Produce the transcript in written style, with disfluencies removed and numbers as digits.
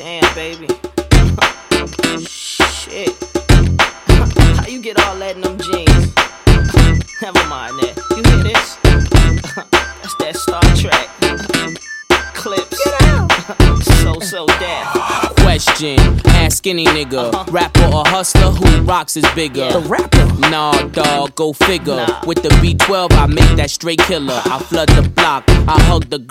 Damn, baby. Shit. How you get all that in them jeans? Never mind that. You hear this? That's that Star Trek. Clips. Get out. So deaf. Question, ask any nigga, rapper or hustler, who rocks is bigger? Yeah. The rapper? Nah, dog, go figure. Nah. With the B12, I make that straight killer. I flood the block, I hug the